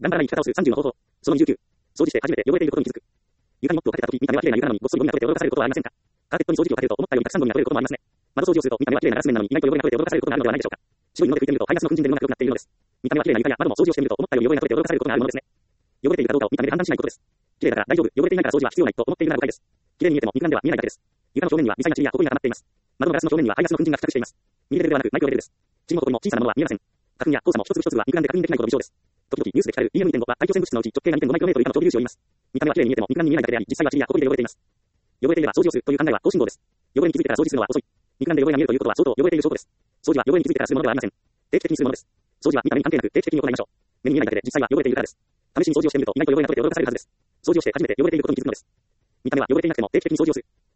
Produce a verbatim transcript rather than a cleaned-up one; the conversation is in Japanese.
頑張らない生き方をするさんじゅうの方法。そのにじゅうきゅう。掃除して初めて汚れていることに気づく。床にモップをかけたとき、見た目は綺麗な床なのに、ごっそりゴミが取れて驚かされることはありませんか？カーペットに掃除機をかけると、思ったよりたくさんゴミが取れることもありますね。窓掃除をすると、見た目は綺麗なガラス面なのに、意外と汚れが取れて驚かされることがあるのではないでしょうか。白い布で拭いてみると、排ガスの粉塵で布が黒くなっているのです。見た目は綺麗な床や窓も掃除をしてみると、思ったより汚れが取れて驚かされることがあるものですね。汚れているかどうかを見た目で判断しないことです。綺麗だから大丈夫、汚れていないから掃除は必要ないと思っているなら誤解です。綺麗に見えても肉眼では見えないだけです。床の表面には微細な塵や埃が溜まっています。窓のガラスの表面には排ガスの粉塵が付着しています。ミリレベルではなくマイクロレベルです。塵も埃も小さなものは見えません。花粉や黄砂も一つ一つは肉眼で確認できないことの微小です。時々ニュースで聞かれる ピーエムにてんご は大気汚染物質のうち直径がにてんごマイクロメートル以下の超微粒子を言います。見た目は綺麗に見えても肉眼に見えないだけであり、実際は塵や埃で汚れています。汚れていれば掃除をするという考えは高信号です。汚れに気づいてから掃除するのは遅い。肉眼で汚れが見えるということは相当汚れている証拠です。掃除は汚れに気づいてからするものではありません。定期的にするものです。掃除は見た目に関係なく定期的に行いましょう。目に見えないだけで実際は汚れているからです。試しに掃除をしてみると意外と汚れが取れて驚かされるはずです。掃除をして初めて汚れていることに気づくのです。見た目は汚れていなくても定期的に掃除をする。